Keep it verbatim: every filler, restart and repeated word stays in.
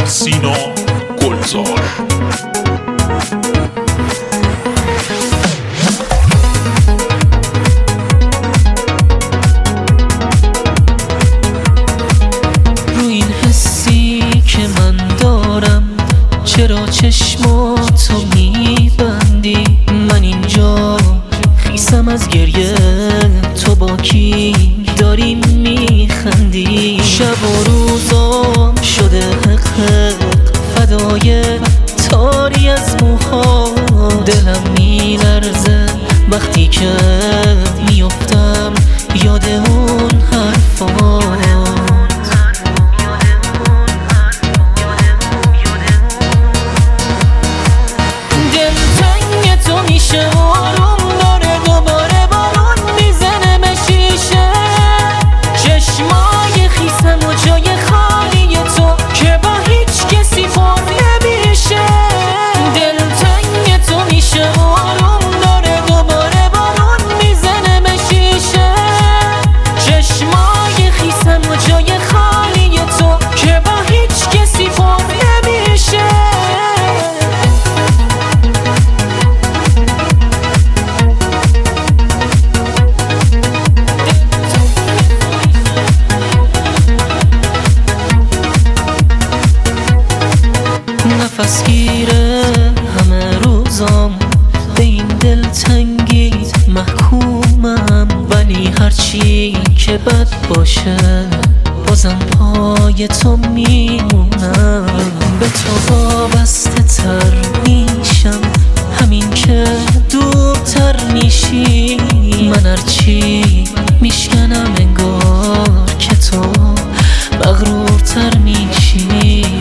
سینا گلزار. چرا چشماتو میبندی؟ من اینجا خیسم از گریه، تو با کی داری میخندی؟ شب و روزام شده حق حق فدای تاری از موها. دلم میلرزه وقتی که میفتم یاد اون حرفا. نفس گیره همه روزام، به این دلتنگی محکومم. ولی هرچی که بد باشه بازم پای تو میمونم. به تو وابسته تر میشم همین که دورتر میشی. من هرچی میشکنم انگار که تو مغرورتر میشی.